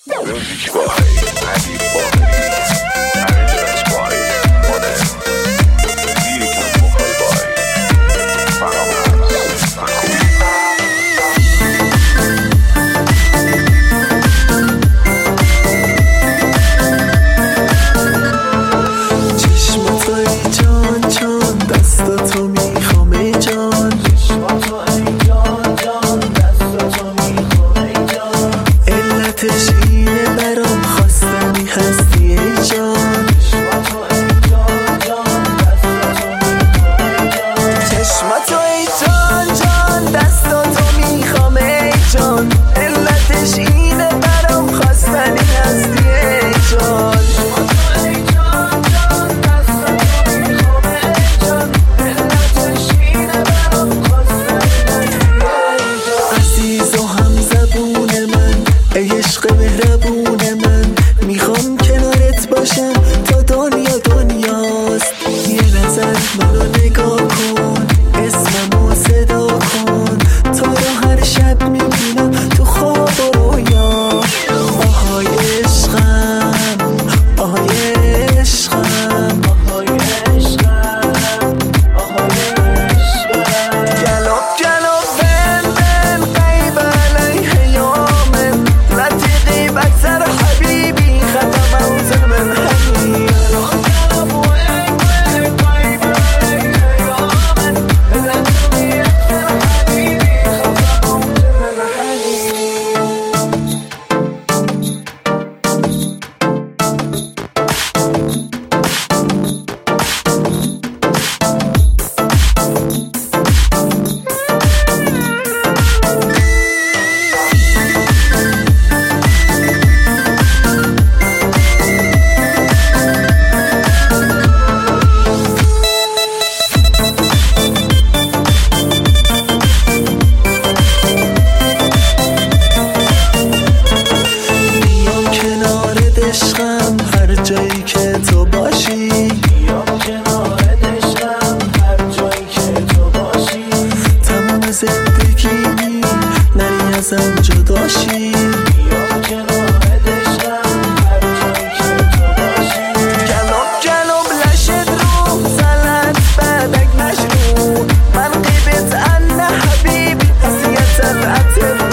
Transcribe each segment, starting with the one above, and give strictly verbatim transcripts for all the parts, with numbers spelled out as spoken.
Music by Happy Body. Arrangements by Modern. Lyrical vocal by Paramas Akui. چشماتو ای جان جان دستاتو میخوام ای جان چشماتو ای جان جان دستاتو میخوام ای جان علتش اینه برام خواستنی هستی ای جان چشماتو ای جان جان دستاتو میخوام ای جان چشماتو ای جان جان دستاتو میخوام ای جان علتش اینه برام خواستنی هستی ای جان عشق مهربون من میخوام کنارت باشم تا دنیا دنیاست یه نظر منو نگاه کن اسممو صدا کن تو رو هر شب میبینم تو خواب و رویا آهای عشقم آهای عشقم آهای عشقم آهای عشقم گلاب گلاب بن بن قیب علیه یامن رتقی بکسر حبیبی ختم اوزن من حبیبی گلاب گلاب وین وین قیب علیه یامن رتقی بکسر حبیبی ختم اوزن من حبیبی عشقم هر جایی که تو باشی بیام کنارت عشقم هر جایی که تو باشی تمام زندگی نری ازم جداشی بیام کنارت عشقم هر جایی که تو باشی گلاب گلاب لشت رو زلت بدک مجنون من قیبت انه حبیبی حسیت العتب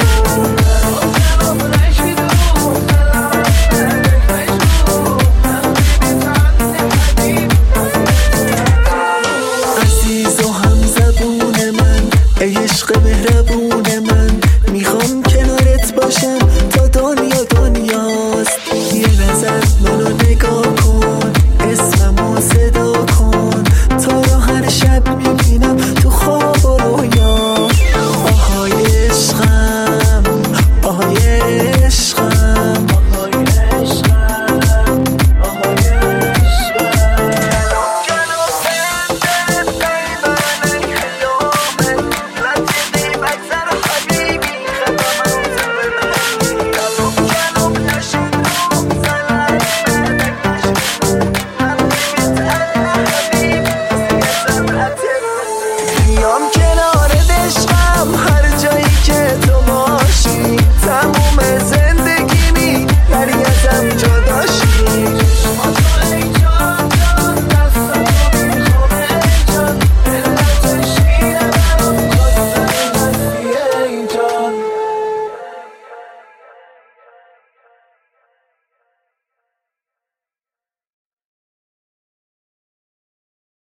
عشق مهربون من میخوام کنارت باشم تا دنیا دنیاست یه نظر منو نگاه کن اسممو صدا کن تو رو هر شب میبینم تو خواب و رویا آهای عشقم آهای عشقم آهای عشقم آهای عشقم گلاب گلاب بن بن قیب علیه یامن رتقی بکسر حبیبی ختم اوزن من حبیبی گلاب گلاب لشت رو زلت بدک مجنون من قیبت انه حبیبی حسیت العتب بیام کنارت عشقم هر جایی که تو باشی تموم